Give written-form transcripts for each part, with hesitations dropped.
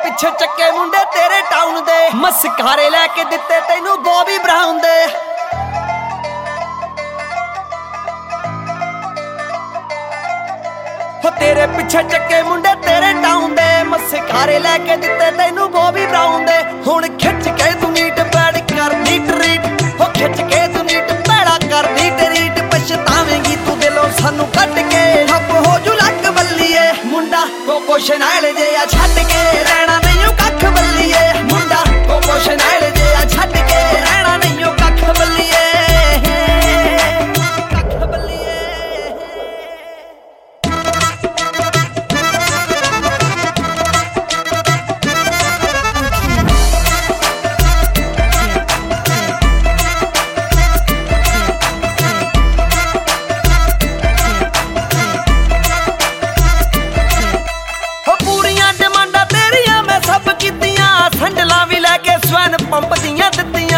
पिछे चक्के मुंडे तेरे टाउन दे, मस्कारे लैके दिते तैनू बॉबी ब्राउन दे। हो तेरे पिछे चक्के मुंडे तेरे टाउन दे, मस्कारे लैके दिते तैनू बॉबी ब्राउन दे। हुण खिच के तू नीट पैड़ कर दी ट्रीट, हो खिच के तू नीट पैड़ा कर दी ट्रीट। पछतावेंगी तू दिलों सानू कट के, ठप हो जू लक बल्लीए मुंडा कोको शनैल जेहा छड्ड के रहना नहीं कख बल्लीए। मुंडा कोको शनैल जेहा छड्ड के रहना नहीं कख बल्लीए, कख बल्लीए। पंप दियां दित्तियां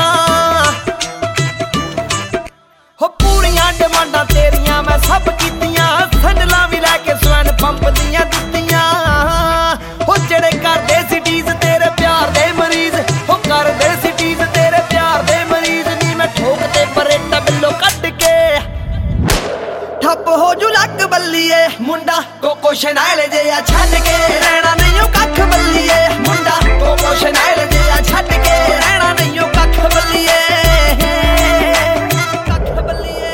हो पूरियां डिमांडां तेरियां मैं सब कीतियां, संडला भी लैके स्वैन पंप दियां दित्तियां। हो जेड़े करदे सिटीज तेरे प्यार दे मरीज, हो करदे सिटीज तेरे प्यार दे मरीज। नी मैं ठोकते परेटा बिल्लो कट के, ठप हो जू लक बल्लीए मुंडा कोको शनैल जेहा छड्ड के रहना नहीं कख बल्लीए। मुंडा कोको शनैल जेहा छड्ड के रहना नहीं कख बल्लीए, कख बल्लीए।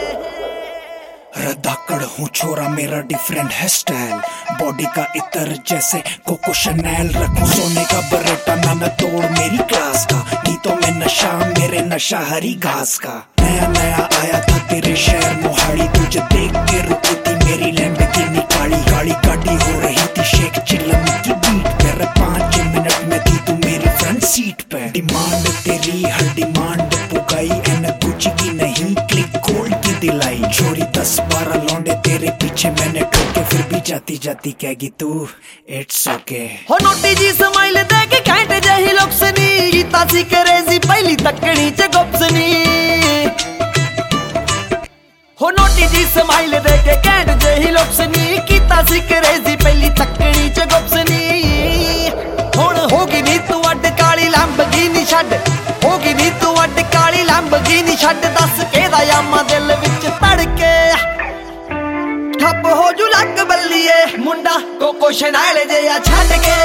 रदाकड़ हूँ छोरा मेरा डिफरेंट है स्टाइल, बॉडी का इतर जैसे कोको शनैल। रखूं सोने का बरेटा ना मैं तोड़ मेरी क्लास का, गीतों में नशा मेरे नशा हरी घास का। नया नया आया था तेरे शहर मोहाली, तुझे देख के रुकी थी मेरी लैम्बोर्गिनी काली। गाड़ी गाड़ी हो रही थी शेख चिल्लम की बीट पे, 5 मिनट में थी तू मेरी फ्रंट सीट पे। डिमांड तेरी हर डिमांड पुगाई, एन गुची की नहीं क्लिक गोल्ड की दिलाई। छोरी 10-12 लौंडे तेरे पीछे मैंने ठोके, फिर भी जाती जाती कहेगी तू इट्स ओके। हो नोटी जी स्माइल दे के घंटे जही लुक्सनी, कीता सी क्रेजी पहली तकनी च गुप्सनी। हो नोटी जी स्माइल दे के कैंट जही लुक्सनी, कीता सी क्रेजी पहली तकनी च गुप्सनी। हुण होगी नी तू अड्ड काली लैम्बोर्गिनी छड्ड, होगी नी तू अड्ड काली लैम्बोर्गिनी छड्ड। दस केदा यामा दिल विच धड़के, ठप हो जू लक बल्लीए मुंडा कोको शनैल जेहा छड्ड के